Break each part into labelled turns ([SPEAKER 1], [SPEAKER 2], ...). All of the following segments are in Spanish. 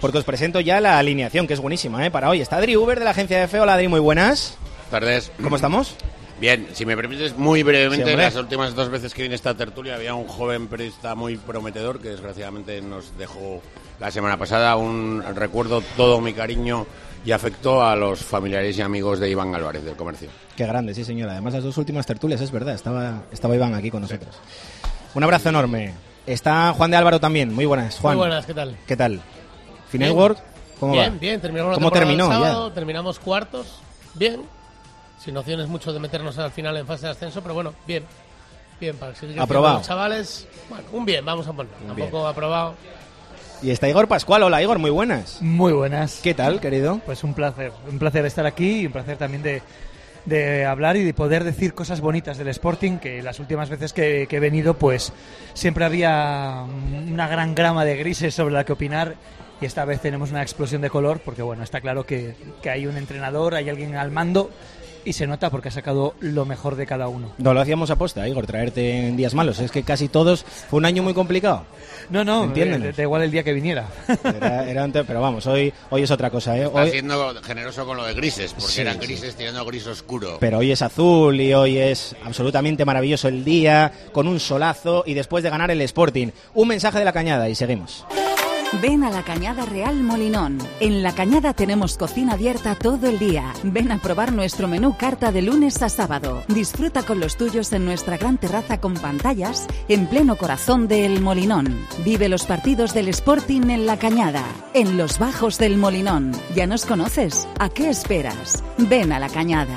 [SPEAKER 1] porque os presento ya la alineación, que es buenísima, para hoy. Está Adri Uber de la agencia EFE. Hola Adri, muy buenas.
[SPEAKER 2] Tardes.
[SPEAKER 1] ¿Cómo estamos?
[SPEAKER 2] Bien, si me permites muy brevemente,
[SPEAKER 1] sí,
[SPEAKER 2] las últimas 2 veces que vine a esta tertulia había un joven periodista muy prometedor que desgraciadamente nos dejó la semana pasada. Un recuerdo todo mi cariño y afecto a los familiares y amigos de Iván Álvarez del Comercio.
[SPEAKER 1] Qué grande, sí señora. Además las 2 últimas tertulias, es verdad, estaba Iván aquí con nosotros. Un abrazo enorme. Está Juan de Álvaro también, muy buenas. Juan.
[SPEAKER 3] Muy buenas, ¿qué tal?
[SPEAKER 1] ¿Qué tal? Finalworld, ¿cómo va?
[SPEAKER 3] Bien, terminamos la
[SPEAKER 1] ¿Cómo
[SPEAKER 3] temporada
[SPEAKER 1] terminó?
[SPEAKER 3] el sábado,
[SPEAKER 1] Ya.
[SPEAKER 3] terminamos cuartos, bien, sin opciones mucho de meternos al final en fase de ascenso, pero bueno, bien, para seguir
[SPEAKER 1] aprobado.
[SPEAKER 3] Los chavales, bueno, un bien, vamos a poner, tampoco aprobado.
[SPEAKER 1] Y está Igor Pascual. Hola Igor, muy buenas.
[SPEAKER 4] Muy buenas.
[SPEAKER 1] ¿Qué tal, querido?
[SPEAKER 4] Pues un placer estar aquí y un placer también de hablar y de poder decir cosas bonitas del Sporting, que las últimas veces que he venido pues siempre había una gran grama de grises sobre la que opinar, y esta vez tenemos una explosión de color porque bueno, está claro que hay un entrenador, hay alguien al mando y se nota porque ha sacado lo mejor de cada uno.
[SPEAKER 1] No lo hacíamos aposta, Igor, traerte en días malos. Es que casi todos fue un año muy complicado.
[SPEAKER 4] No,
[SPEAKER 1] entiéndenos.
[SPEAKER 4] da igual el día que viniera.
[SPEAKER 1] Pero vamos, hoy es otra cosa, ¿eh?
[SPEAKER 2] Está
[SPEAKER 1] Hoy,
[SPEAKER 2] siendo generoso con lo de grises, porque
[SPEAKER 1] sí,
[SPEAKER 2] eran grises tirando a gris oscuro.
[SPEAKER 1] pero hoy es azul y hoy es absolutamente maravilloso el día, con un solazo y después de ganar el Sporting. Un mensaje de La Cañada y seguimos.
[SPEAKER 5] Ven a La Cañada Real Molinón. En La Cañada tenemos cocina abierta todo el día. Ven a probar nuestro menú carta de lunes a sábado. Disfruta con los tuyos en nuestra gran terraza con pantallas en pleno corazón de El Molinón. Vive los partidos del Sporting en La Cañada, en los bajos del Molinón. ¿Ya nos conoces? ¿A qué esperas? Ven a La Cañada.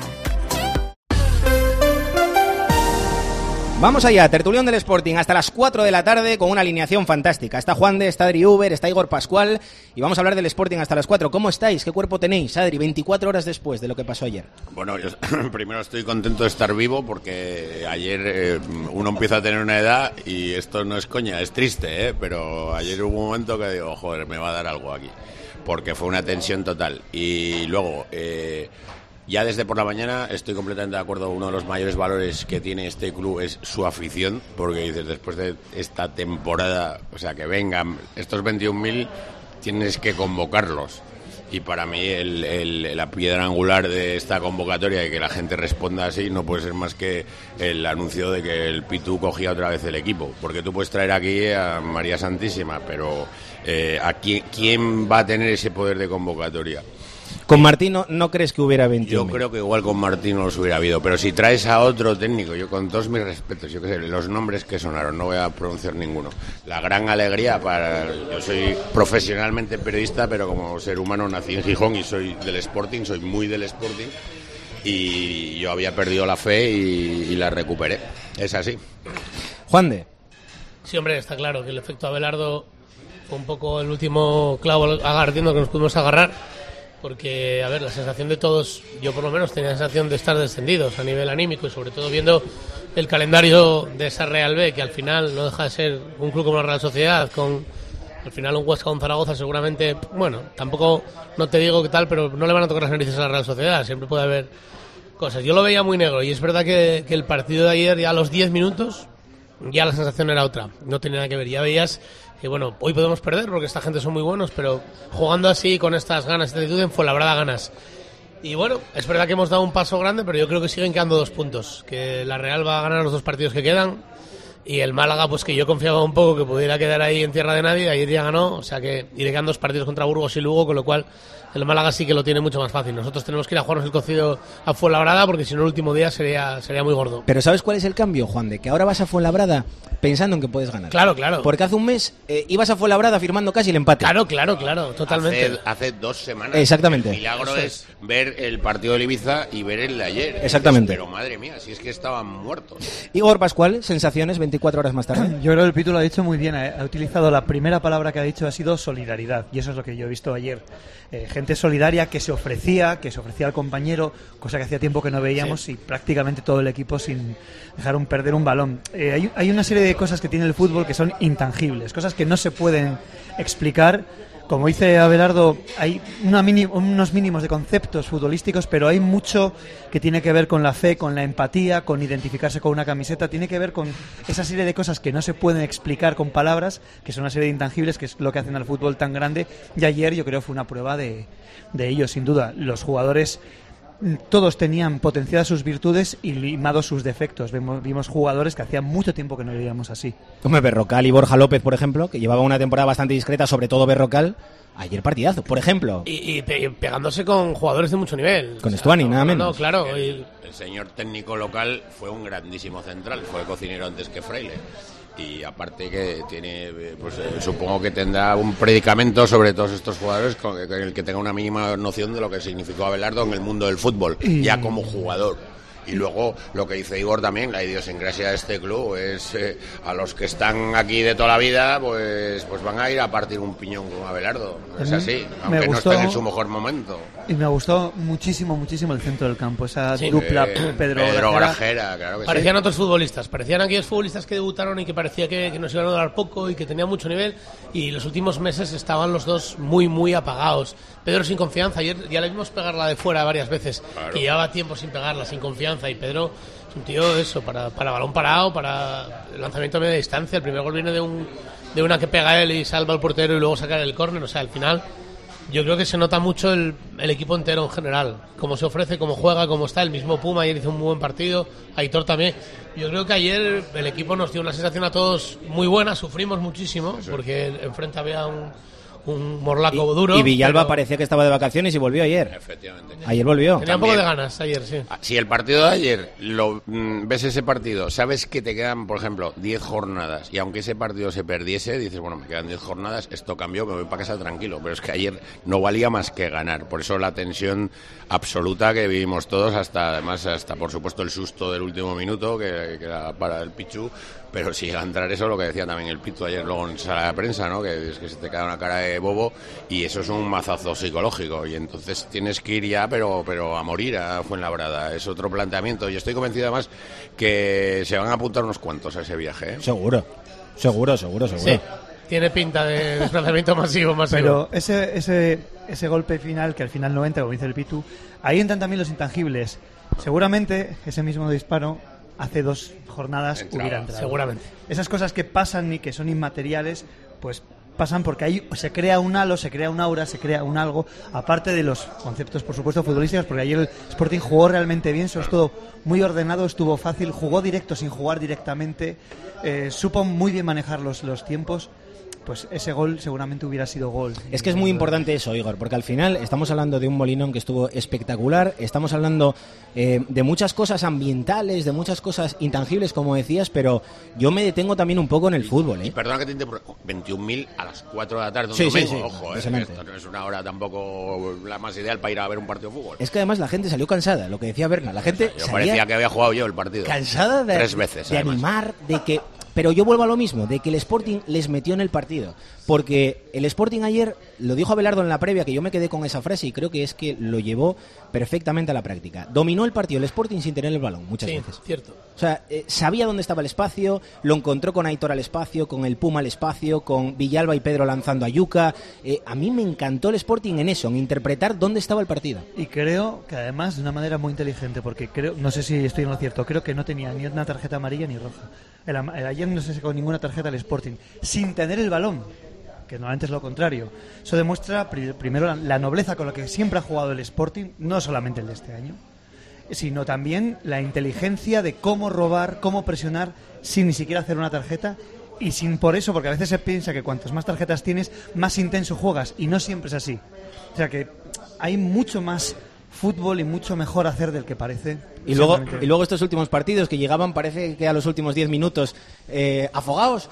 [SPEAKER 1] Vamos allá, tertulión del Sporting hasta las 4 de la tarde con una alineación fantástica. Está Juan de, está Adri Uber, está Igor Pascual y vamos a hablar del Sporting hasta las 4. ¿Cómo estáis? ¿Qué cuerpo tenéis, Adri? 24 horas después de lo que pasó ayer.
[SPEAKER 2] Bueno, yo primero estoy contento de estar vivo porque ayer uno empieza a tener una edad y esto no es coña, es triste, pero ayer hubo un momento que digo, joder, me va a dar algo aquí, porque fue una tensión total. Y luego... ya desde por la mañana estoy completamente de acuerdo. Uno de los mayores valores que tiene este club es su afición, porque dices, después de esta temporada, o sea, que vengan estos 21.000, tienes que convocarlos. Y para mí la piedra angular de esta convocatoria y que la gente responda así no puede ser más que el anuncio de que el Pitu cogía otra vez el equipo. Porque tú puedes traer aquí a María Santísima, pero ¿quién va a tener ese poder de convocatoria?
[SPEAKER 1] Con Martín no crees que hubiera 21.
[SPEAKER 2] Yo creo que igual con Martín no los hubiera habido, pero si traes a otro técnico, yo con todos mis respetos, yo qué sé, los nombres que sonaron, no voy a pronunciar ninguno. La gran alegría yo soy profesionalmente periodista, pero como ser humano nací en Gijón y soy del Sporting, soy muy del Sporting, y yo había perdido la fe y la recuperé. Es así.
[SPEAKER 1] Juan de.
[SPEAKER 3] Sí, hombre, está claro que el efecto Abelardo fue un poco el último clavo ardiendo que nos pudimos agarrar. Porque, a ver, la sensación de todos, yo por lo menos tenía la sensación de estar descendidos a nivel anímico y sobre todo viendo el calendario de esa Real B, que al final no deja de ser un club como la Real Sociedad, con al final un Huesca o un Zaragoza seguramente, bueno, tampoco no te digo qué tal, pero no le van a tocar las narices a la Real Sociedad, siempre puede haber cosas. Yo lo veía muy negro y es verdad que el partido de ayer, ya a los 10 minutos, ya la sensación era otra, no tenía nada que ver, ya veías... que bueno, hoy podemos perder porque esta gente son muy buenos, pero jugando así, con estas ganas, esta actitud, en Fuenlabrada ganas. Y bueno, es verdad que hemos dado un paso grande, pero yo creo que siguen quedando 2 puntos, que la Real va a ganar los 2 partidos que quedan, y el Málaga, pues que yo confiaba un poco que pudiera quedar ahí en tierra de nadie, ayer ya ganó, o sea que iré quedando 2 partidos contra Burgos y Lugo, con lo cual el Málaga sí que lo tiene mucho más fácil. Nosotros tenemos que ir a jugarnos el cocido a Fuenlabrada porque si no el último día sería muy gordo.
[SPEAKER 1] Pero ¿sabes cuál es el cambio, Juan? De que ahora vas a Fuenlabrada pensando en que puedes ganar.
[SPEAKER 3] Claro, claro.
[SPEAKER 1] Porque hace un mes ibas a Fuenlabrada firmando casi el empate.
[SPEAKER 3] Claro, totalmente.
[SPEAKER 2] Hace 2 semanas.
[SPEAKER 1] Exactamente.
[SPEAKER 2] El milagro es ver el partido de Ibiza y ver el de ayer.
[SPEAKER 1] Exactamente.
[SPEAKER 2] Pero madre mía, si es que estaban muertos.
[SPEAKER 1] Igor Pascual, sensaciones 24 horas más tarde.
[SPEAKER 4] Yo creo que el Pitu lo ha dicho muy bien, ha utilizado la primera palabra que ha dicho, ha sido solidaridad, y eso es lo que yo he visto ayer. Gente solidaria que se ofrecía al compañero, cosa que hacía tiempo que no veíamos, sí. Y prácticamente todo el equipo sin dejar perder un balón. Hay una serie de cosas que tiene el fútbol que son intangibles, cosas que no se pueden explicar como dice Abelardo, hay unos mínimos de conceptos futbolísticos, pero hay mucho que tiene que ver con la fe, con la empatía, con identificarse con una camiseta, tiene que ver con esa serie de cosas que no se pueden explicar con palabras, que son una serie de intangibles, que es lo que hacen al fútbol tan grande, y ayer yo creo fue una prueba de ello, sin duda. Los jugadores todos tenían potenciadas sus virtudes y limados sus defectos. Vimos jugadores que hacía mucho tiempo que no veíamos así.
[SPEAKER 1] Como Berrocal y Borja López, por ejemplo, que llevaba una temporada bastante discreta, sobre todo Berrocal. Ayer partidazo, por ejemplo.
[SPEAKER 3] Y pegándose con jugadores de mucho nivel.
[SPEAKER 1] Con Stuani, nada menos.
[SPEAKER 3] No, claro.
[SPEAKER 2] El señor técnico local fue un grandísimo central, fue cocinero antes que Fraile. Y aparte que tiene, pues supongo que tendrá un predicamento sobre todos estos jugadores con el que tenga una mínima noción de lo que significó Abelardo en el mundo del fútbol, ya como jugador. Y luego lo que dice Igor también, la idiosincrasia de este club es a los que están aquí de toda la vida, pues van a ir a partir un piñón con Abelardo. Es así, aunque no estén en su mejor momento.
[SPEAKER 4] Y me gustó muchísimo el centro del campo, esa dupla Pedro
[SPEAKER 2] Grajera, claro que
[SPEAKER 3] parecían
[SPEAKER 2] sí.
[SPEAKER 3] Otros futbolistas, parecían aquellos futbolistas que debutaron y que parecía que nos iban a dar poco y que tenían mucho nivel, y los últimos meses estaban los dos muy apagados. Pedro sin confianza, ayer ya le vimos pegarla de fuera varias veces, claro, que llevaba tiempo sin pegarla, sin confianza, y Pedro es un tío eso, para balón parado, para el lanzamiento a media distancia. El primer gol viene de una que pega él y salva al portero y luego sacar el córner. O sea, al final yo creo que se nota mucho el equipo entero en general, cómo se ofrece, cómo juega, cómo está. El mismo Puma ayer hizo un muy buen partido, Aitor también. Yo creo que ayer el equipo nos dio una sensación a todos muy buena, sufrimos muchísimo, sí, porque enfrente había un morlaco duro.
[SPEAKER 1] Y Villalba parecía que estaba de vacaciones y volvió ayer.
[SPEAKER 2] Efectivamente.
[SPEAKER 1] Ayer volvió.
[SPEAKER 3] Tenía un poco de ganas ayer, sí.
[SPEAKER 2] Si el partido de ayer, ves ese partido, sabes que te quedan, por ejemplo, 10 jornadas, y aunque ese partido se perdiese, dices, bueno, me quedan 10 jornadas, esto cambió, me voy para casa tranquilo. Pero es que ayer no valía más que ganar. Por eso la tensión absoluta que vivimos todos, hasta por supuesto el susto del último minuto, que era para el Pichu. Pero si llega a entrar eso, lo que decía también el Pito ayer luego en sala de prensa, ¿no? Que es que se te queda una cara de bobo, y eso es un mazazo psicológico, y entonces tienes que ir ya, pero a morir a Fuenlabrada. Es otro planteamiento. Y estoy convencido además que se van a apuntar unos cuantos a ese viaje, ¿eh?
[SPEAKER 1] Seguro. Sí.
[SPEAKER 3] Tiene pinta de desplazamiento masivo.
[SPEAKER 4] Pero ese golpe final, que al final no entra, como dice el Pitu, ahí entran también los intangibles. Seguramente ese mismo disparo hace 2 jornadas hubiera entrado.
[SPEAKER 3] Seguramente.
[SPEAKER 4] Esas cosas que pasan y que son inmateriales, pues pasan porque ahí se crea un halo, se crea un aura, se crea un algo, aparte de los conceptos, por supuesto, futbolísticos, porque ayer el Sporting jugó realmente bien, eso es todo muy ordenado, estuvo fácil, jugó directo sin jugar directamente, supo muy bien manejar los tiempos. Pues ese gol seguramente hubiera sido gol.
[SPEAKER 1] Es que es muy importante eso, Igor, porque al final estamos hablando de un Molinón que estuvo espectacular, estamos hablando de muchas cosas ambientales, de muchas cosas intangibles, como decías, pero yo me detengo también un poco en el fútbol, ¿eh?
[SPEAKER 2] Perdona que te interrumpa, 21.000 a las 4 de la tarde,
[SPEAKER 1] sí,
[SPEAKER 2] ojo, esto no es una hora tampoco la más ideal para ir a ver un partido de fútbol.
[SPEAKER 1] Es que además la gente salió cansada, lo que decía Berna, la gente
[SPEAKER 2] parecía que había jugado yo el partido.
[SPEAKER 1] Cansada de
[SPEAKER 2] 3 veces,
[SPEAKER 1] de
[SPEAKER 2] además.
[SPEAKER 1] animar, de que... Pero yo vuelvo a lo mismo, de que el Sporting les metió en el partido. Porque el Sporting ayer, lo dijo Abelardo en la previa, que yo me quedé con esa frase y creo que es que lo llevó perfectamente a la práctica. Dominó el partido el Sporting sin tener el balón, muchas veces.
[SPEAKER 3] Cierto.
[SPEAKER 1] O sea, sabía dónde estaba el espacio, lo encontró con Aitor al espacio, con el Puma al espacio, con Villalba y Pedro lanzando a Yuca. A mí me encantó el Sporting en eso, en interpretar dónde estaba el partido.
[SPEAKER 4] Y creo que además de una manera muy inteligente, porque no sé si estoy en lo cierto, creo que no tenía ni una tarjeta amarilla ni roja. Ayer no se sacó ninguna tarjeta al Sporting, sin tener el balón, que normalmente es lo contrario. Eso demuestra primero la nobleza con la que siempre ha jugado el Sporting, no solamente el de este año, sino también la inteligencia de cómo robar, cómo presionar sin ni siquiera hacer una tarjeta, y sin por eso, porque a veces se piensa que cuantas más tarjetas tienes, más intenso juegas, y no siempre es así. O sea que hay mucho más fútbol y mucho mejor hacer del que parece.
[SPEAKER 1] Y luego estos últimos partidos que llegaban, parece que a los últimos 10 minutos afogados,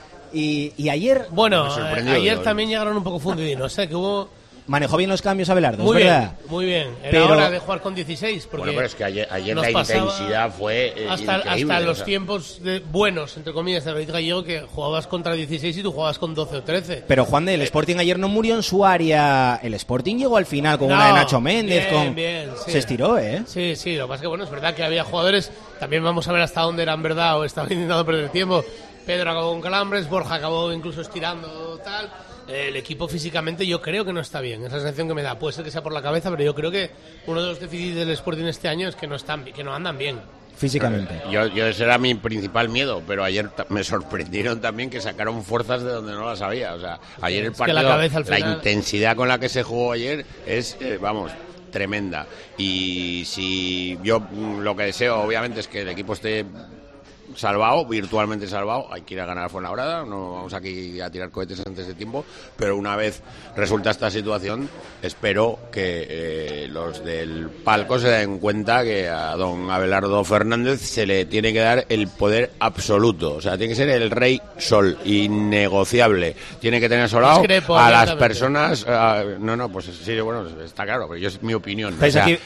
[SPEAKER 1] y ayer...
[SPEAKER 3] Bueno, ayer también llegaron un poco fundidinos, que hubo...
[SPEAKER 1] Manejó bien los cambios Abelardo,
[SPEAKER 3] muy
[SPEAKER 1] es verdad.
[SPEAKER 3] Muy bien. Era hora de jugar con 16. Porque
[SPEAKER 2] bueno, pero es que ayer la intensidad fue increíble.
[SPEAKER 3] Hasta los tiempos buenos, entre comillas, de David Gallego, que jugabas contra 16 y tú jugabas con 12 o 13.
[SPEAKER 1] Pero Juan el Sporting ayer no murió en su área. El Sporting llegó al final con una de Nacho Méndez.
[SPEAKER 3] Bien, sí.
[SPEAKER 1] Se estiró, ¿eh?
[SPEAKER 3] Sí, lo que pasa es que, bueno, es verdad que había jugadores. También vamos a ver hasta dónde eran verdad o estaban intentando perder tiempo. Pedro acabó con calambres, Borja acabó incluso estirando, tal. el equipo físicamente yo creo que no está bien. Esa sensación que me da, puede ser que sea por la cabeza, pero yo creo que uno de los déficits del Sporting este año es que no andan bien.
[SPEAKER 1] Físicamente.
[SPEAKER 2] Yo ese era mi principal miedo, pero ayer me sorprendieron también que sacaron fuerzas de donde no las había. O sea, ayer el partido, la intensidad con la que se jugó ayer es, tremenda. Y si yo lo que deseo, obviamente, es que el equipo esté salvado, virtualmente salvado. Hay que ir a ganar a Fuenlabrada, no vamos aquí a tirar cohetes antes de tiempo, pero una vez resulta esta situación, espero que los del palco se den cuenta que a don Abelardo Fernández se le tiene que dar el poder absoluto, o sea, tiene que ser el rey sol, innegociable, tiene que tener solado a las personas, pues sí, bueno, está claro, pero es mi opinión,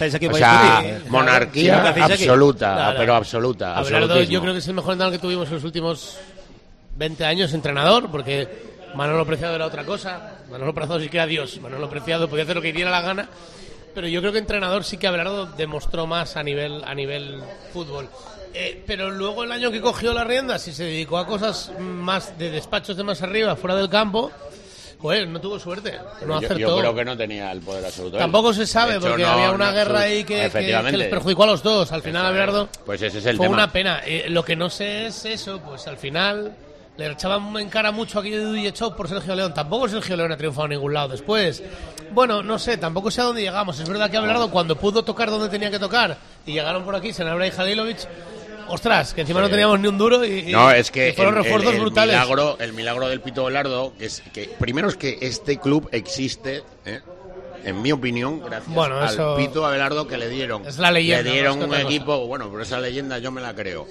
[SPEAKER 2] monarquía absoluta, pero absoluta.
[SPEAKER 3] Abelardo, yo creo que es el mejor entrenador que tuvimos en los últimos 20 años, entrenador, porque Manolo Preciado era otra cosa. Manolo Preciado sí que era Dios. Manolo Preciado podía hacer lo que diera la gana, pero yo creo que entrenador sí que Abelardo demostró más a nivel fútbol. Pero luego el año que cogió las riendas y se dedicó a cosas más de despachos de más arriba, fuera del campo, pues no tuvo suerte.
[SPEAKER 2] Yo creo que no tenía el poder absoluto.
[SPEAKER 3] Tampoco se sabe, porque había una guerra ahí que les perjudicó a los dos. Al final, Abelardo,
[SPEAKER 2] pues ese es el
[SPEAKER 3] fue
[SPEAKER 2] tema.
[SPEAKER 3] Una pena. Lo que no sé es eso, pues al final le echaban en cara mucho aquello de Duy Show por Sergio León. Tampoco Sergio León ha triunfado en ningún lado después. Bueno, no sé, tampoco sé a dónde llegamos. Es verdad que Abelardo, cuando pudo tocar donde tenía que tocar, y llegaron por aquí Senabra y Halilovic, ostras, que encima no teníamos ni un duro y
[SPEAKER 2] es que
[SPEAKER 3] fueron refuerzos brutales.
[SPEAKER 2] El milagro del Pito Abelardo, que primero es que este club existe, en mi opinión, gracias al Pito Abelardo, que le dieron.
[SPEAKER 3] Es la leyenda.
[SPEAKER 2] Le dieron un equipo, bueno, pero esa leyenda yo me la creo.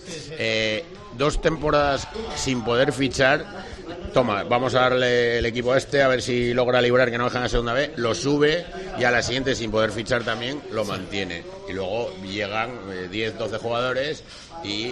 [SPEAKER 2] 2 temporadas sin poder fichar. Toma, vamos a darle el equipo a ver si logra librar que no dejan a segunda vez, lo sube y a la siguiente sin poder fichar también lo mantiene. Y luego llegan 10, 12 jugadores y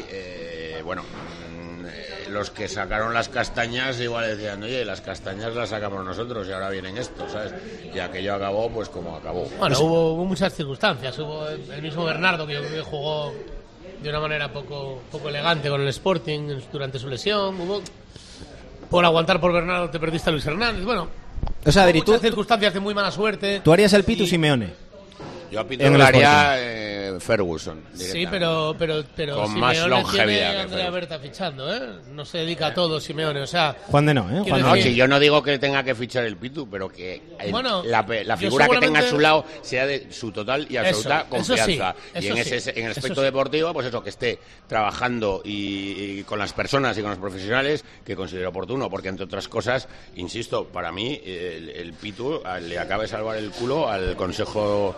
[SPEAKER 2] los que sacaron las castañas igual decían, oye, las castañas las sacamos nosotros y ahora vienen estos, ¿sabes? Y aquello acabó pues como acabó.
[SPEAKER 3] Bueno, hubo muchas circunstancias, hubo el mismo Bernardo que yo creo que jugó de una manera poco elegante con el Sporting durante su lesión, hubo... Por aguantar por Bernardo te perdiste a Luis Hernández. Bueno,
[SPEAKER 1] o sea, Adri,
[SPEAKER 3] muchas circunstancias de muy mala suerte.
[SPEAKER 1] ¿Tú harías el Pitu Simeone?
[SPEAKER 2] Yo a Pitu le haría Ferguson.
[SPEAKER 3] Sí, pero
[SPEAKER 2] con
[SPEAKER 3] Simeone
[SPEAKER 2] más longevidad
[SPEAKER 3] tiene a Andrea Berta fichando, No se dedica a todo Simeone, o sea...
[SPEAKER 1] Juan de no,
[SPEAKER 2] Juan no, si yo no digo que tenga que fichar el Pitu, pero que la figura que tenga a su lado sea de su total y absoluta confianza. Y en el aspecto deportivo, pues eso, que esté trabajando y con las personas y con los profesionales que considero oportuno, porque entre otras cosas, insisto, para mí el Pitu le acaba de salvar el culo al Consejo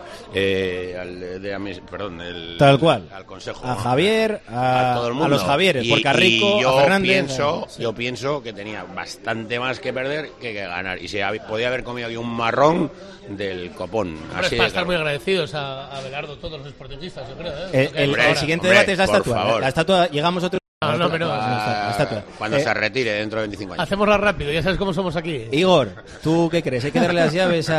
[SPEAKER 1] tal cual,
[SPEAKER 2] al Consejo,
[SPEAKER 1] a Javier, a todo el mundo, a los Javieres, porque a Rico,
[SPEAKER 2] a
[SPEAKER 1] Fernández,
[SPEAKER 2] yo pienso que tenía bastante más que perder que ganar, y podía haber comido aquí un marrón del copón.
[SPEAKER 3] Así para estar muy agradecidos a Abelardo, todos los sportingistas, yo creo.
[SPEAKER 1] El siguiente debate es la estatua. La estatua, llegamos a otro...
[SPEAKER 3] pero
[SPEAKER 2] cuando se retire dentro de 25 años.
[SPEAKER 3] Hacémosla rápido, ya sabes cómo somos aquí.
[SPEAKER 1] Igor, ¿tú qué crees? ¿Hay que darle las llaves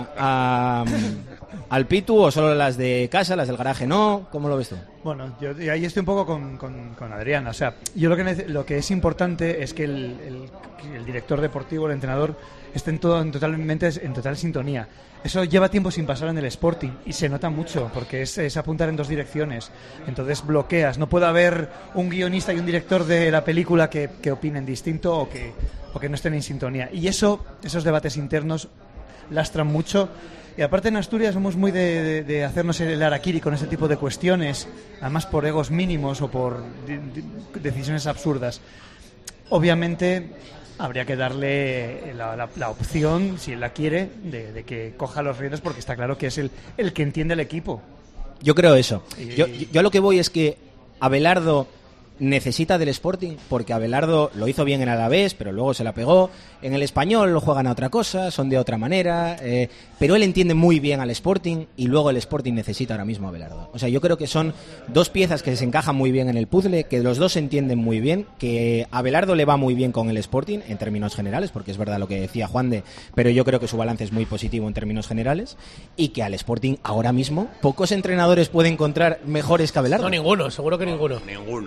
[SPEAKER 1] al Pitu o solo las de casa, las del garaje no? ¿Cómo lo ves tú?
[SPEAKER 4] Bueno, yo ahí estoy un poco con Adrián. O sea, yo lo que es importante es que el director deportivo, el entrenador, estén en total sintonía. Eso lleva tiempo sin pasar en el Sporting y se nota mucho porque es apuntar en 2 direcciones. Entonces bloqueas. No puede haber un guionista y un director de la película que opinen distinto o que no estén en sintonía. Y esos debates internos lastran mucho. Y aparte en Asturias somos muy de hacernos el harakiri con ese tipo de cuestiones, además por egos mínimos o por decisiones absurdas. Obviamente habría que darle la opción, si él la quiere, de que coja los riendas, porque está claro que es el que entiende el equipo.
[SPEAKER 1] Yo creo eso. Yo a lo que voy es que Abelardo necesita del Sporting, porque Abelardo lo hizo bien en Alavés, pero luego se la pegó. En el Español lo juegan a otra cosa, son de otra manera, pero él entiende muy bien al Sporting y luego el Sporting necesita ahora mismo a Abelardo. O sea, yo creo que son 2 piezas que se encajan muy bien en el puzzle, que los dos se entienden muy bien, que a Abelardo le va muy bien con el Sporting en términos generales, porque es verdad lo que decía Juande, pero yo creo que su balance es muy positivo en términos generales, y que al Sporting ahora mismo pocos entrenadores pueden encontrar mejores que Abelardo.
[SPEAKER 3] No, ninguno, seguro que ninguno.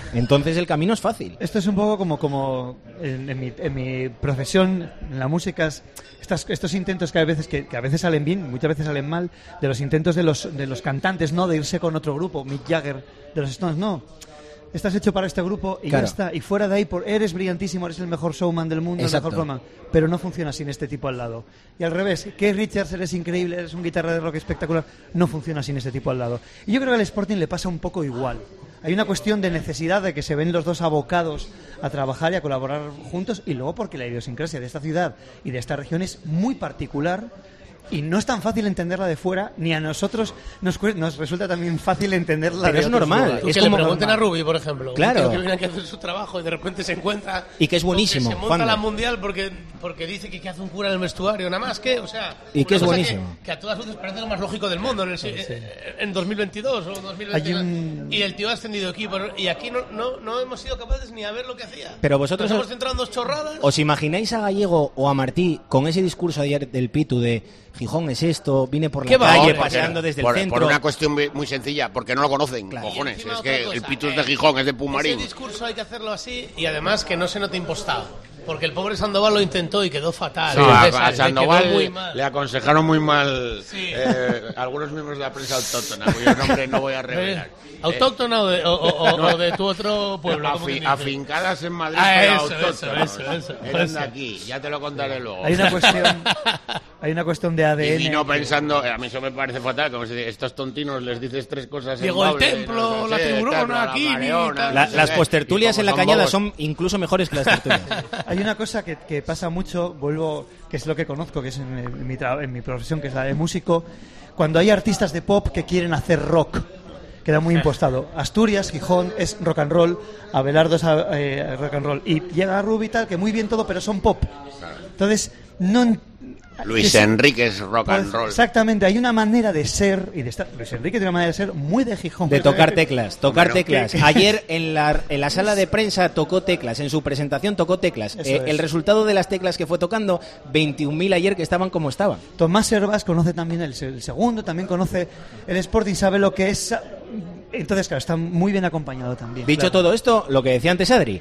[SPEAKER 1] Entonces el camino es fácil.
[SPEAKER 4] Esto es un poco como en mi profesión, en la música, estos intentos que a veces salen bien, muchas veces salen mal, de los intentos de los cantantes, no de irse con otro grupo, Mick Jagger de los Stones, no. Estás hecho para este grupo y
[SPEAKER 1] claro.
[SPEAKER 4] Ya está. Y fuera de ahí, eres brillantísimo, eres el mejor showman del mundo,
[SPEAKER 1] Exacto.
[SPEAKER 4] el mejor showman, pero no funciona sin este tipo al lado. Y al revés, Keith Richards, eres increíble, eres un guitarra de rock espectacular, no funciona sin este tipo al lado. Y yo creo que al Sporting le pasa un poco igual. Hay una cuestión de necesidad de que se ven los dos abocados a trabajar y a colaborar juntos, y luego porque la idiosincrasia de esta ciudad y de esta región es muy particular. Y no es tan fácil entenderla de fuera, ni a nosotros nos resulta también fácil entenderla
[SPEAKER 1] pero
[SPEAKER 4] de
[SPEAKER 1] es
[SPEAKER 4] otros
[SPEAKER 1] normal.
[SPEAKER 4] lugares.
[SPEAKER 3] Es
[SPEAKER 1] Es
[SPEAKER 3] que
[SPEAKER 1] como
[SPEAKER 3] le pregunten
[SPEAKER 1] normal.
[SPEAKER 3] a Rubi, por ejemplo.
[SPEAKER 1] Claro.
[SPEAKER 3] Un tío que viene aquí a hacer su trabajo y de repente se encuentra...
[SPEAKER 1] Y que es buenísimo,
[SPEAKER 3] Se monta
[SPEAKER 1] Juanda.
[SPEAKER 3] la mundial porque dice que hace un cura en el vestuario, nada más que, o sea...
[SPEAKER 1] Y que
[SPEAKER 3] una
[SPEAKER 1] es
[SPEAKER 3] cosa
[SPEAKER 1] buenísimo.
[SPEAKER 3] Que a todas luces parece lo más lógico del mundo en 2022 o 2021. Y el tío ha ascendido equipo. Y aquí no hemos sido capaces ni a ver lo que hacía.
[SPEAKER 1] Pero vosotros
[SPEAKER 3] Nos hemos centrado en dos chorradas.
[SPEAKER 1] ¿Os imagináis a Gallego o a Martí con ese discurso ayer del Pitu de Gijón es esto, vine por la
[SPEAKER 3] ¿Qué va?
[SPEAKER 1] calle
[SPEAKER 3] No,
[SPEAKER 1] paseando desde el
[SPEAKER 2] por
[SPEAKER 1] centro?
[SPEAKER 2] una cuestión muy sencilla, porque no lo conocen,
[SPEAKER 1] Claro.
[SPEAKER 2] cojones.
[SPEAKER 3] Y encima
[SPEAKER 2] Es
[SPEAKER 3] otra
[SPEAKER 2] que
[SPEAKER 3] cosa,
[SPEAKER 2] el Pitu es de Gijón, es de Pumarín.
[SPEAKER 3] Ese discurso hay que hacerlo así y además que no se note impostado. Porque el pobre Sandoval lo intentó y quedó fatal.
[SPEAKER 2] No,
[SPEAKER 3] César,
[SPEAKER 2] a
[SPEAKER 3] le
[SPEAKER 2] Sandoval
[SPEAKER 3] quedó muy mal.
[SPEAKER 2] le aconsejaron muy mal
[SPEAKER 3] Sí.
[SPEAKER 2] algunos miembros de la prensa autóctona, cuyo nombre no voy a revelar.
[SPEAKER 3] ¿Autóctona o de tu otro pueblo? ¿Cómo quien dice?
[SPEAKER 2] Afincadas en Madrid,
[SPEAKER 3] Ah,
[SPEAKER 2] pero
[SPEAKER 3] eso,
[SPEAKER 2] autóctonas. Eran
[SPEAKER 3] eso.
[SPEAKER 2] de aquí, ya te lo contaré luego.
[SPEAKER 4] Hay una cuestión de ADN.
[SPEAKER 2] Y vino pensando, a mí eso me parece fatal, como si estos tontinos les dices tres cosas.
[SPEAKER 3] Llegó el
[SPEAKER 2] Bable,
[SPEAKER 3] templo,
[SPEAKER 2] no
[SPEAKER 3] la
[SPEAKER 2] sé,
[SPEAKER 3] tiburona,
[SPEAKER 2] tal,
[SPEAKER 3] aquí,
[SPEAKER 2] la Mareona,
[SPEAKER 3] la-
[SPEAKER 2] no sé
[SPEAKER 1] Las
[SPEAKER 2] qué.
[SPEAKER 1] postertulias
[SPEAKER 2] Y
[SPEAKER 1] en la
[SPEAKER 2] como
[SPEAKER 1] cañada
[SPEAKER 2] bobos,
[SPEAKER 1] son incluso mejores que las tertulias.
[SPEAKER 4] Hay una cosa que pasa mucho, que es lo que conozco, que es en mi profesión, que es la de músico, cuando hay artistas de pop que quieren hacer rock. Queda muy impostado. Asturias, Gijón es rock and roll, Abelardo es rock and roll. Y llega Rubi y tal, que muy bien todo, pero son pop. Entonces, no...
[SPEAKER 2] Luis Enrique es rock and roll.
[SPEAKER 4] Exactamente, hay una manera de ser y de estar. Luis Enrique tiene una manera de ser muy de Gijón.
[SPEAKER 1] De tocar teclas, tocar
[SPEAKER 2] Bueno,
[SPEAKER 1] teclas. Ayer en la sala de prensa tocó teclas, en su presentación tocó teclas.
[SPEAKER 4] Eso es.
[SPEAKER 1] El resultado de las teclas que fue tocando, 21.000 ayer que estaban como estaban.
[SPEAKER 4] Tomás Hervás conoce también el segundo, también conoce el Sporting, sabe lo que es. Entonces, claro, está muy bien acompañado también.
[SPEAKER 1] Dicho
[SPEAKER 4] claro.
[SPEAKER 1] todo esto, lo que decía antes Adri,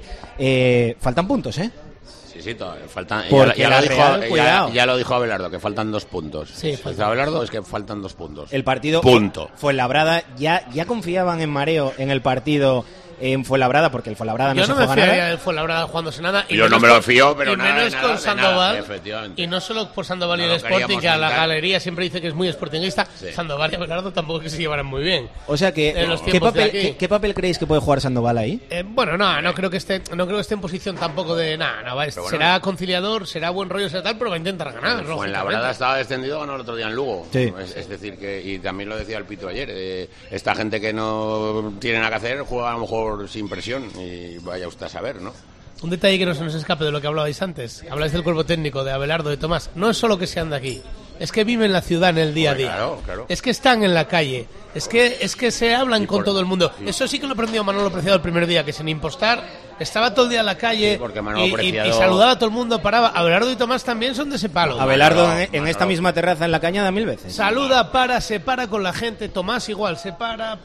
[SPEAKER 1] faltan puntos, ¿eh?
[SPEAKER 2] Sí, faltan.
[SPEAKER 1] Porque
[SPEAKER 2] Ya
[SPEAKER 1] la
[SPEAKER 2] lo dijo,
[SPEAKER 1] Real, cuidado.
[SPEAKER 2] ya lo dijo Abelardo, que faltan 2 puntos.
[SPEAKER 3] Sí,
[SPEAKER 2] Dice Abelardo es que faltan 2 puntos.
[SPEAKER 1] El partido
[SPEAKER 2] Punto.
[SPEAKER 1] Fuenlabrada, ya confiaban en mareo en el partido en Fuenlabrada, porque el Fuenlabrada no
[SPEAKER 3] Yo
[SPEAKER 1] se
[SPEAKER 3] no me
[SPEAKER 1] juega
[SPEAKER 3] fiaría
[SPEAKER 1] nada.
[SPEAKER 3] del Fuenlabrada jugándose nada.
[SPEAKER 2] Yo no me lo fío, pero
[SPEAKER 3] y
[SPEAKER 2] nada,
[SPEAKER 3] menos
[SPEAKER 2] de
[SPEAKER 3] con
[SPEAKER 2] nada,
[SPEAKER 3] Sandoval.
[SPEAKER 2] efectivamente.
[SPEAKER 3] Y no solo por Sandoval y
[SPEAKER 2] No
[SPEAKER 3] el
[SPEAKER 2] lo
[SPEAKER 3] Sporting,
[SPEAKER 2] queríamos
[SPEAKER 3] que a la
[SPEAKER 2] quitar.
[SPEAKER 3] galería siempre dice que es muy sportingista.
[SPEAKER 2] Sí.
[SPEAKER 3] Sandoval y Abelardo tampoco que se llevaran muy bien.
[SPEAKER 1] O sea que,
[SPEAKER 3] En los
[SPEAKER 1] ¿qué
[SPEAKER 3] tiempos de
[SPEAKER 1] papel,
[SPEAKER 3] aquí.
[SPEAKER 1] ¿qué papel creéis que puede jugar Sandoval ahí?
[SPEAKER 3] Bueno, no creo que esté en posición tampoco de nada.
[SPEAKER 2] Pero bueno,
[SPEAKER 3] será conciliador, será buen rollo, será tal, pero va a intentar ganar.
[SPEAKER 2] En la
[SPEAKER 3] lógicamente.
[SPEAKER 2] verdad estaba descendido, ganó el otro día en Lugo.
[SPEAKER 1] Sí.
[SPEAKER 2] Es decir, que y también lo decía el Pito ayer, esta gente que no tiene nada que hacer juega a lo mejor sin presión y vaya usted a saber, ¿no?
[SPEAKER 3] Un detalle que no se nos escape de lo que hablabais antes. Habláis del cuerpo técnico de Abelardo, de Tomás. No es solo que sean de aquí. Es que viven la ciudad en el día a
[SPEAKER 2] Hombre,
[SPEAKER 3] día.
[SPEAKER 2] claro.
[SPEAKER 3] Es que están en la calle. Es que se hablan
[SPEAKER 2] Y
[SPEAKER 3] con
[SPEAKER 2] por-
[SPEAKER 3] todo el mundo.
[SPEAKER 2] sí.
[SPEAKER 3] Eso sí que lo aprendió Manolo Preciado el primer día, que sin impostar estaba todo el día en la calle
[SPEAKER 2] Sí, porque Manolo
[SPEAKER 3] y
[SPEAKER 2] Preciado-
[SPEAKER 3] saludaba a todo el mundo, paraba. Abelardo y Tomás también son de ese palo.
[SPEAKER 1] Abelardo
[SPEAKER 2] Manolo,
[SPEAKER 1] en esta
[SPEAKER 2] Manolo.
[SPEAKER 1] misma terraza en la cañada 1000 veces.
[SPEAKER 3] Saluda, se para con la gente. Tomás igual, se para,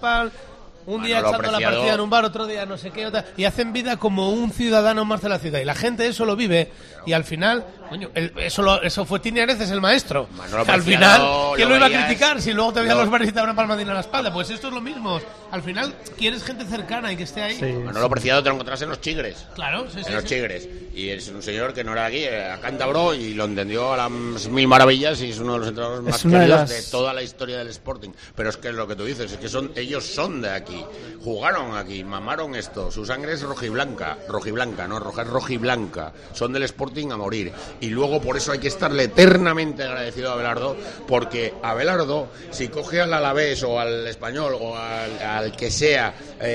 [SPEAKER 3] un día
[SPEAKER 2] Manolo
[SPEAKER 3] echando la
[SPEAKER 2] Preciado.
[SPEAKER 3] partida en un bar, otro día no sé qué, y hacen vida como un ciudadano más de la ciudad. Y la gente eso lo vive. Y al final, coño, eso fue Tini Areces, el maestro.
[SPEAKER 2] Manolo
[SPEAKER 3] Que al
[SPEAKER 2] Preciado
[SPEAKER 3] final, ¿quién
[SPEAKER 2] lo
[SPEAKER 3] lo iba a
[SPEAKER 2] veías-
[SPEAKER 3] criticar si luego te veían
[SPEAKER 2] lo-
[SPEAKER 3] los bares y te daban una palmadina en la espalda? Pues esto es lo mismo. Al final, quieres gente cercana y que esté ahí.
[SPEAKER 4] Sí.
[SPEAKER 2] Manolo Preciado te lo encontrás en los Chigres.
[SPEAKER 3] Claro, sí,
[SPEAKER 2] En los
[SPEAKER 3] sí.
[SPEAKER 2] Chigres. Y es un señor que no era de aquí, era cántabro y lo entendió a las mil maravillas y es uno de los entrenadores más
[SPEAKER 4] una de
[SPEAKER 2] queridos
[SPEAKER 4] las-
[SPEAKER 2] de toda la historia del Sporting. Pero es que es lo que tú dices, es que ellos son de aquí, jugaron aquí, mamaron esto, su sangre es rojiblanca, no roja, es rojiblanca, son del Sporting a morir. Y luego por eso hay que estarle eternamente agradecido a Abelardo, porque Abelardo, si coge al Alavés o al Español o al que sea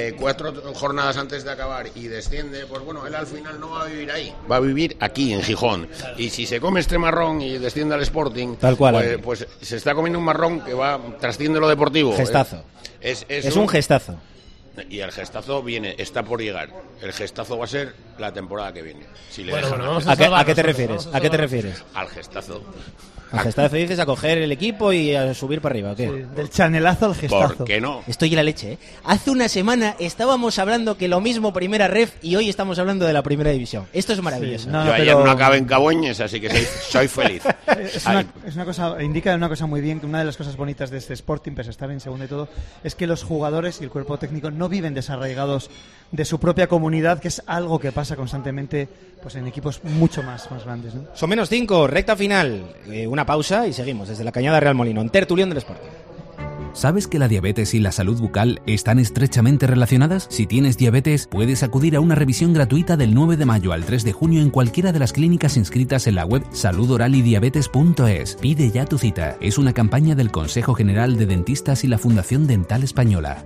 [SPEAKER 2] 4 jornadas antes de acabar y desciende, pues bueno, él al final no va a vivir ahí, va a vivir aquí en Gijón. Y si se come este marrón y desciende al Sporting,
[SPEAKER 1] Tal cual,
[SPEAKER 2] pues,
[SPEAKER 1] André.
[SPEAKER 2] pues se está comiendo un marrón que trasciende lo deportivo.
[SPEAKER 1] Gestazo.
[SPEAKER 2] Es
[SPEAKER 1] Es un gestazo.
[SPEAKER 2] Y el gestazo está por llegar. El gestazo va a ser la temporada que viene. Si le dejan.
[SPEAKER 3] vamos
[SPEAKER 1] ¿A qué te refieres? ¿A qué te refieres?
[SPEAKER 2] Al gestazo.
[SPEAKER 1] Al gestazo dices a coger el equipo y a subir para arriba, ¿o qué?
[SPEAKER 4] Sí, del chanelazo al gestazo.
[SPEAKER 2] ¿Por qué no?
[SPEAKER 1] Estoy en la leche, ¿eh? Hace una semana estábamos hablando que lo mismo primera ref y hoy estamos hablando de la primera división. Esto es maravilloso.
[SPEAKER 4] Sí, no,
[SPEAKER 2] Yo ayer no acabé en Cabueñes, así que soy feliz.
[SPEAKER 4] Es una cosa, indica una cosa muy bien, que una de las cosas bonitas de este Sporting, pese a estar en segunda y todo, es que los jugadores y el cuerpo técnico no viven desarraigados de su propia comunidad, que es algo que pasa constantemente pues en equipos mucho más grandes, ¿no?
[SPEAKER 1] Son -5, recta final. Una pausa y seguimos desde la Cañada Real Molinón. Tertulión del Sporting.
[SPEAKER 6] ¿Sabes que la diabetes y la salud bucal están estrechamente relacionadas? Si tienes diabetes, puedes acudir a una revisión gratuita del 9 de mayo al 3 de junio en cualquiera de las clínicas inscritas en la web saludoralidiabetes.es. Pide ya tu cita. Es una campaña del Consejo General de Dentistas y la Fundación Dental Española.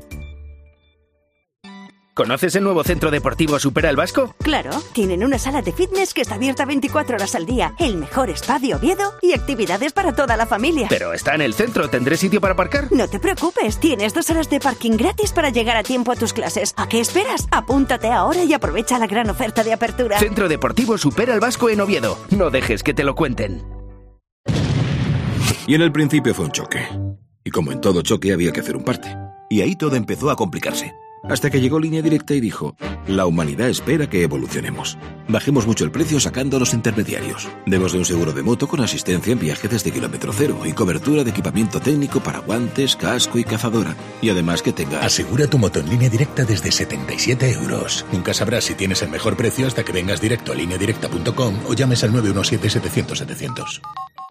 [SPEAKER 7] ¿Conoces el nuevo centro deportivo Supera el Vasco?
[SPEAKER 8] Claro, tienen una sala de fitness que está abierta 24 horas al día, el mejor spa de Oviedo y actividades para toda la familia.
[SPEAKER 7] Pero está en el centro, ¿tendré sitio para aparcar?
[SPEAKER 8] No te preocupes, tienes 2 horas de parking gratis para llegar a tiempo a tus clases. ¿A qué esperas? Apúntate ahora y aprovecha la gran oferta de apertura.
[SPEAKER 7] Centro Deportivo Supera el Vasco en Oviedo. No dejes que te lo cuenten.
[SPEAKER 9] Y en el principio fue un choque. Y como en todo choque había que hacer un parte. Y ahí todo empezó a complicarse. Hasta que llegó Línea Directa y dijo: la humanidad espera que evolucionemos. Bajemos mucho el precio sacando a los intermediarios. Demos de un seguro de moto con asistencia en viaje desde kilómetro cero y cobertura de equipamiento técnico para guantes, casco y cazadora. Y además que tenga...
[SPEAKER 10] Asegura tu moto en Línea Directa desde 77 euros. Nunca sabrás si tienes el mejor precio hasta que vengas directo a lineadirecta.com o llames al 917-700-700.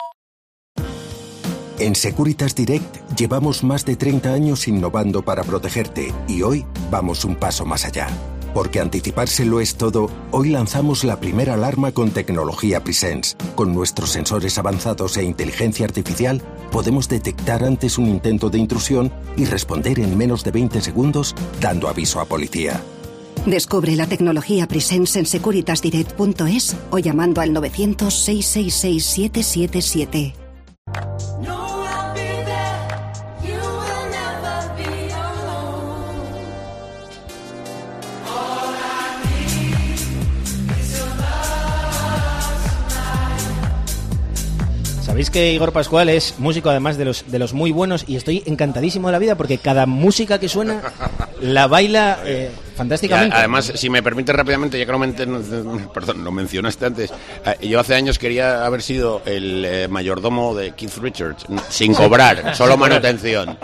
[SPEAKER 11] En Securitas Direct llevamos más de 30 años innovando para protegerte y hoy vamos un paso más allá. Porque anticiparse lo es todo, hoy lanzamos la primera alarma con tecnología Presence. Con nuestros sensores avanzados e inteligencia artificial, podemos detectar antes un intento de intrusión y responder en menos de 20 segundos, dando aviso a policía.
[SPEAKER 12] Descubre la tecnología Presence en securitasdirect.es o llamando al 900-666-777.
[SPEAKER 1] Sabéis que Igor Pascual es músico además de los muy buenos y estoy encantadísimo de la vida porque cada música que suena la baila fantásticamente.
[SPEAKER 2] Además, si me permite rápidamente, ya que lo mencionaste antes, yo hace años quería haber sido el mayordomo de Keith Richards, sin cobrar, solo manutención.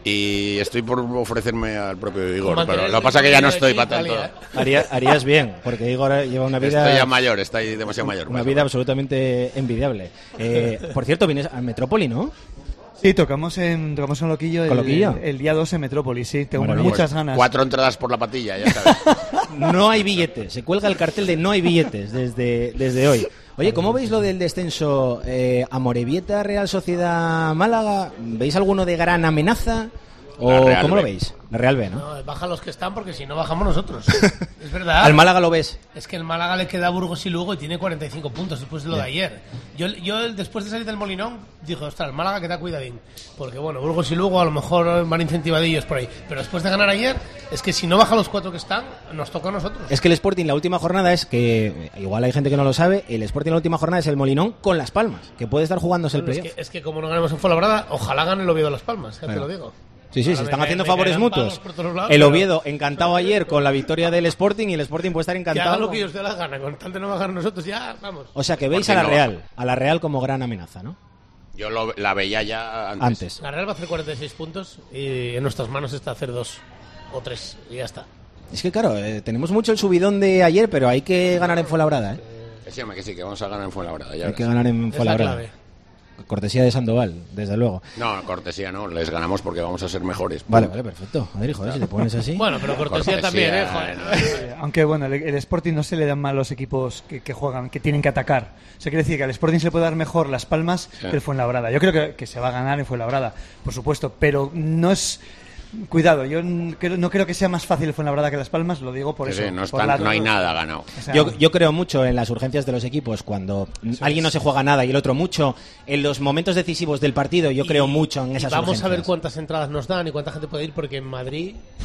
[SPEAKER 2] Y estoy por ofrecerme al propio Igor, pero lo que pasa es que ya no estoy para tanto.
[SPEAKER 1] Harías bien, porque Igor lleva una vida...
[SPEAKER 2] Estoy ya mayor, estoy demasiado mayor.
[SPEAKER 1] Una vida absolutamente envidiable. Por cierto, vienes a Metrópoli, ¿no?
[SPEAKER 4] Sí, tocamos en Loquillo el día 2 en Metrópoli, sí, tengo muchas ganas.
[SPEAKER 2] 4 entradas por la patilla, ya sabes.
[SPEAKER 1] No hay billetes, se cuelga el cartel de no hay billetes desde hoy. Oye, ¿cómo veis lo del descenso? Amorebieta, Real Sociedad Málaga, ¿veis alguno de gran amenaza? ¿O cómo lo veis? La Real B, ¿no?
[SPEAKER 3] No, bajan los que están porque si no bajamos nosotros. Es verdad.
[SPEAKER 1] ¿Al Málaga lo ves?
[SPEAKER 3] Es que el Málaga le queda a Burgos y Lugo y tiene 45 puntos después de lo de ayer. Yo después de salir del Molinón dije, ostras, el Málaga que da cuidadín. Porque bueno, Burgos y Lugo a lo mejor van incentivadillos por ahí. Pero después de ganar ayer, es que si no bajan los 4 que están, nos toca a nosotros.
[SPEAKER 1] Es que el Sporting la última jornada es que, igual hay gente que no lo sabe, el Sporting la última jornada es el Molinón con Las Palmas, que puede estar jugándose el playoff.
[SPEAKER 3] Es que como no ganemos en Fuenlabrada, ojalá gane el Oviedo Las Palmas, ya te lo digo.
[SPEAKER 1] Sí, se están haciendo favores mutuos. El Oviedo encantado ayer con la victoria del Sporting y el Sporting puede estar encantado.
[SPEAKER 3] Que haga lo que ellos dé la gana, con tal de no bajar nosotros, ya vamos.
[SPEAKER 1] O sea que veis a la Real como gran amenaza, ¿no?
[SPEAKER 2] Yo la veía ya antes.
[SPEAKER 3] La Real va a hacer 46 puntos y en nuestras manos está hacer 2 o 3 y ya está.
[SPEAKER 1] Es que claro, tenemos mucho el subidón de ayer, pero hay que ganar en Fuenlabrada, ¿eh?
[SPEAKER 2] Que sí, que vamos a ganar en Fuenlabrada.
[SPEAKER 1] Hay que ganar en Fuenlabrada. Cortesía de Sandoval, desde luego.
[SPEAKER 2] No, cortesía no, les ganamos porque vamos a ser mejores.
[SPEAKER 1] Vale, perfecto. A ver, joder, si te pones así.
[SPEAKER 3] Bueno, pero cortesía también, joder.
[SPEAKER 4] Aunque bueno, el Sporting no se le dan mal los equipos que juegan, que tienen que atacar. Eso quiere decir que al Sporting se le puede dar mejor Las Palmas que el Fuenlabrada. Yo creo que se va a ganar en Fuenlabrada, por supuesto, pero no es... Cuidado, yo no creo que sea más fácil el Fuenlabrada que Las Palmas, lo digo por eso.
[SPEAKER 2] Sí, no hay nada ganado.
[SPEAKER 1] O sea, yo creo mucho en las urgencias de los equipos, cuando alguien no se juega nada y el otro mucho. En los momentos decisivos del partido yo creo mucho en esas urgencias.
[SPEAKER 3] Vamos a ver cuántas entradas nos dan y cuánta gente puede ir, porque en Madrid...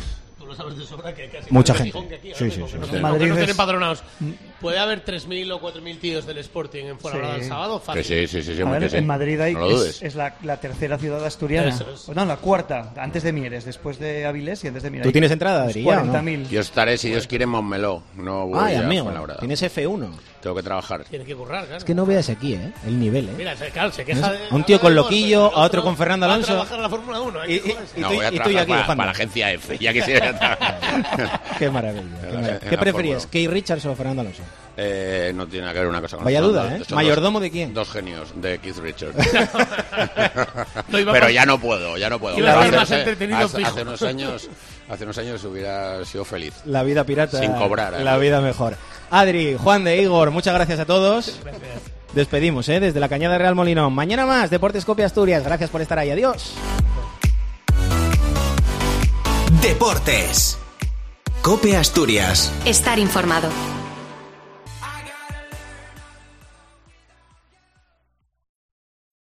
[SPEAKER 3] lo sabes de sobra que casi
[SPEAKER 1] mucha
[SPEAKER 3] más
[SPEAKER 1] gente.
[SPEAKER 3] Gijón que aquí,
[SPEAKER 1] Sí,
[SPEAKER 3] ¿no?
[SPEAKER 1] sí,
[SPEAKER 3] Porque
[SPEAKER 1] sí,
[SPEAKER 3] no
[SPEAKER 1] sí.
[SPEAKER 3] tienen-
[SPEAKER 4] Madrid
[SPEAKER 3] no
[SPEAKER 4] es-
[SPEAKER 3] tienen empadronados. Puede haber 3.000 o 4.000 tíos del Sporting en Fuenlabrada el sábado, fácil.
[SPEAKER 4] A ver, en Madrid hay, es la tercera ciudad asturiana.
[SPEAKER 3] Eso es.
[SPEAKER 4] No, la cuarta, antes de Mieres, después de Avilés y antes de Mieres.
[SPEAKER 1] ¿Tú tienes entrada, Adri, ya, o no?
[SPEAKER 4] 40.000.
[SPEAKER 2] Yo estaré, si Dios quiere, en Montmeló. No voy
[SPEAKER 1] Ay,
[SPEAKER 2] a
[SPEAKER 1] amigo,
[SPEAKER 2] Fuenlabrada.
[SPEAKER 1] tienes F1.
[SPEAKER 2] Tengo que trabajar.
[SPEAKER 3] Tiene que currar, claro.
[SPEAKER 1] Es que no veas aquí, el nivel,
[SPEAKER 3] Mira, claro, se queja de...
[SPEAKER 1] A un tío con
[SPEAKER 3] habla de
[SPEAKER 1] Loquillo,
[SPEAKER 3] golf,
[SPEAKER 1] a otro con Fernando
[SPEAKER 3] va a
[SPEAKER 1] Alonso.
[SPEAKER 3] trabajar en la Fórmula 1.
[SPEAKER 1] Y
[SPEAKER 2] No,
[SPEAKER 1] tú-
[SPEAKER 2] voy a
[SPEAKER 1] y tú y
[SPEAKER 2] trabajar
[SPEAKER 1] aquí
[SPEAKER 2] para
[SPEAKER 1] bajando.
[SPEAKER 2] la agencia F. Ya quisiera trabajar.
[SPEAKER 1] Qué maravilla. Qué maravilla. ¿Qué preferías, Keith Richards o Fernando Alonso?
[SPEAKER 2] No tiene nada que ver una cosa con
[SPEAKER 1] Vaya
[SPEAKER 2] otra.
[SPEAKER 1] duda,
[SPEAKER 2] Son
[SPEAKER 1] ¿eh?
[SPEAKER 2] dos-
[SPEAKER 1] ¿Mayordomo de quién?
[SPEAKER 2] Dos genios, de Keith Richards.
[SPEAKER 3] No, iba
[SPEAKER 2] Pero
[SPEAKER 3] por-
[SPEAKER 2] ya no puedo.
[SPEAKER 3] Iba a estar más entretenido fijo.
[SPEAKER 2] Hace unos años hubiera sido feliz.
[SPEAKER 1] La vida pirata.
[SPEAKER 2] Sin cobrar.
[SPEAKER 1] La vida mejor. Adri, Juan de Igor, muchas gracias a todos. Despedimos, desde la Cañada Real Molinón. Mañana más, Deportes Cope Asturias. Gracias por estar ahí. Adiós.
[SPEAKER 13] Deportes. Cope Asturias.
[SPEAKER 14] Estar informado.